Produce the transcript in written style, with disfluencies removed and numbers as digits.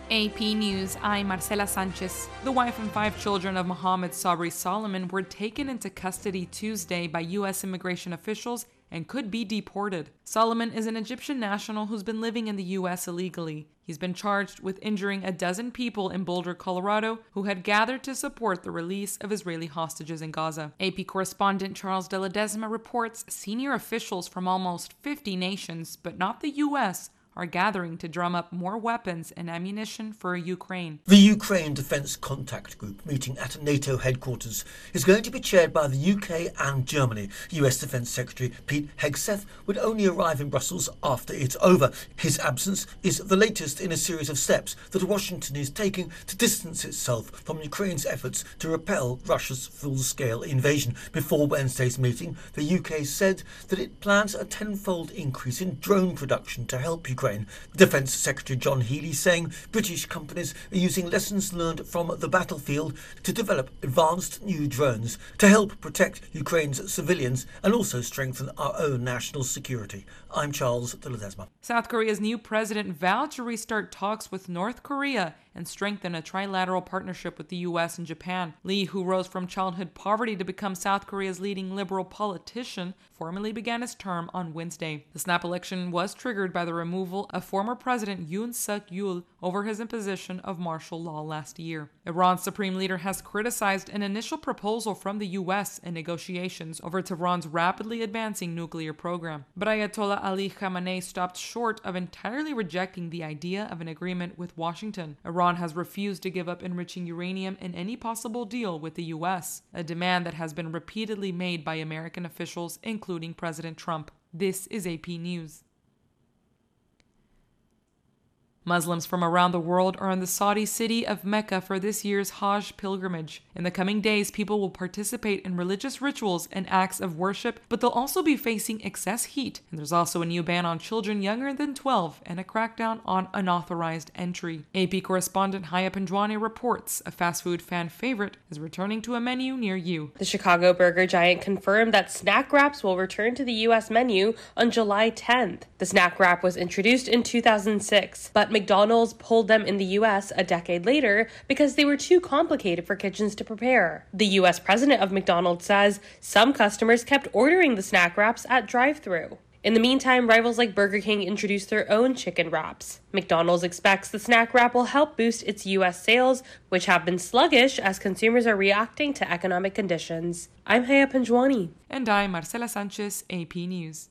AP News, I'm Marcela Sanchez. The wife and 5 children of Mohammed Sabri Solomon were taken into custody Tuesday by U.S. immigration officials and could be deported. Solomon is an Egyptian national who's been living in the U.S. illegally. He's been charged with injuring a dozen people in Boulder, Colorado, who had gathered to support the release of Israeli hostages in Gaza. AP correspondent Charles de Ledesma reports senior officials from almost 50 nations, but not the U.S., are gathering to drum up more weapons and ammunition for Ukraine. The Ukraine Defence Contact Group, meeting at NATO headquarters, is going to be chaired by the UK and Germany. US Defence Secretary Pete Hegseth would only arrive in Brussels after it's over. His absence is the latest in a series of steps that Washington is taking to distance itself from Ukraine's efforts to repel Russia's full-scale invasion. Before Wednesday's meeting, the UK said that it plans a tenfold increase in drone production to help Ukraine. Defence Secretary John Healey saying British companies are using lessons learned from the battlefield to develop advanced new drones to help protect Ukraine's civilians and also strengthen our own national security. I'm Charles de Ledesma. South Korea's new president vowed to restart talks with North Korea and strengthen a trilateral partnership with the U.S. and Japan. Lee, who rose from childhood poverty to become South Korea's leading liberal politician, formally began his term on Wednesday. The snap election was triggered by the removal of former President Yoon Suk-yeol over his imposition of martial law last year. Iran's supreme leader has criticized an initial proposal from the U.S. in negotiations over Tehran's rapidly advancing nuclear program. But Ayatollah Ali Khamenei stopped short of entirely rejecting the idea of an agreement with Washington. Iran has refused to give up enriching uranium in any possible deal with the U.S., a demand that has been repeatedly made by American officials, including President Trump. This is AP News. Muslims from around the world are in the Saudi city of Mecca for this year's Hajj pilgrimage. In the coming days, people will participate in religious rituals and acts of worship, but they'll also be facing excess heat. And there's also a new ban on children younger than 12 and a crackdown on unauthorized entry. AP correspondent Haya Panjwani reports a fast food fan favorite is returning to a menu near you. The Chicago burger giant confirmed that snack wraps will return to the U.S. menu on July 10th. The snack wrap was introduced in 2006, but McDonald's pulled them in the U.S. a decade later because they were too complicated for kitchens to prepare. The U.S. president of McDonald's says some customers kept ordering the snack wraps at drive-thru. In the meantime, rivals like Burger King introduced their own chicken wraps. McDonald's expects the snack wrap will help boost its U.S. sales, which have been sluggish as consumers are reacting to economic conditions. I'm Haya Panjwani. And I'm Marcela Sanchez, AP News.